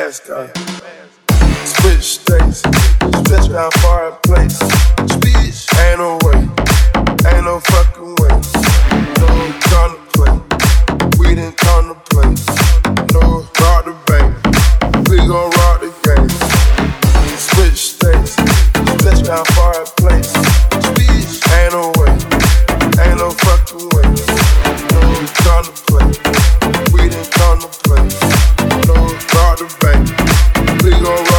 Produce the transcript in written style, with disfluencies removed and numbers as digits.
fast car. Switch states, stretch down far place. Speed, ain't no way, ain't no fucking way. No time to play, we didn't come to play. No, rock the bank, we gon' rock the game. Switch states, stretch down far place. Speed, ain't no way, ain't no fucking way. No time to play, we didn't come to play. No, rock the bank, we gon' rock.